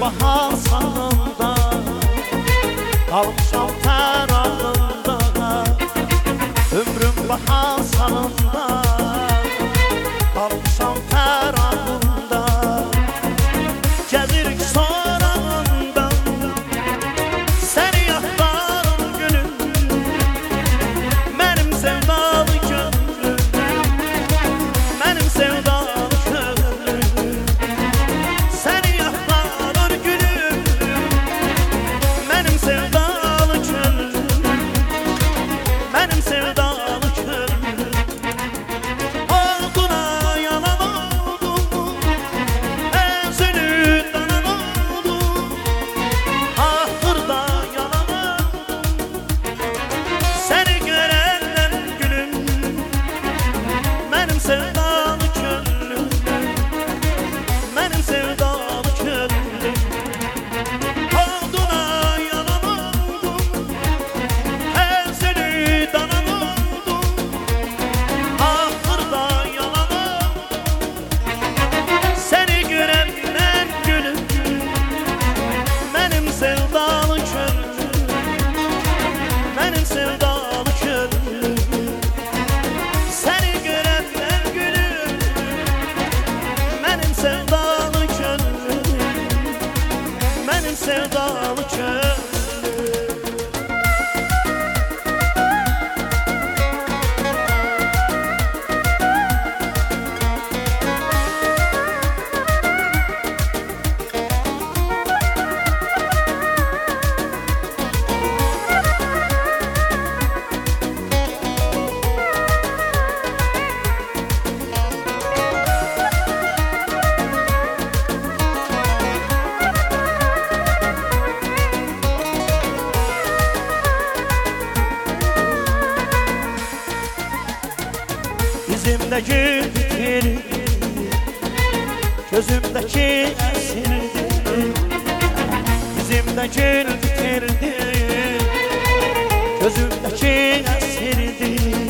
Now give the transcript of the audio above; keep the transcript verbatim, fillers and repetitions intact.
bahar salında, kalmışam ter altında. Ömrüm bahar salında, kalmışam ter altında. Gəzirik sorağında, səni yaxlarım gülüm, mənim sevdalı könlüm, mənim sevdalı könlüm. Səni yaxlarım gülüm, mənim sevdalı könlüm, mənim sevdalı könlüm. Oduna yanan oldum, özünü danan oldum, ahırda yalan oldum. Səni görəndən gülüm, mənim sevdalı könlüm, mənim sevdalı könlüm. Oduna yanan oldum, özünü danan oldum, ahırda yalan oldum. Səni görəndən gülüm, mənim sevdalı könlüm, mənim sevdalı könlüm. Səni görəndən gülüm, mənim sevdalı könlüm, mənim sevdalı könlüm. Dizimdeki fikir, gözümdeki esirdi. Dizimdeki fikirdi, gözümdeki esirdi.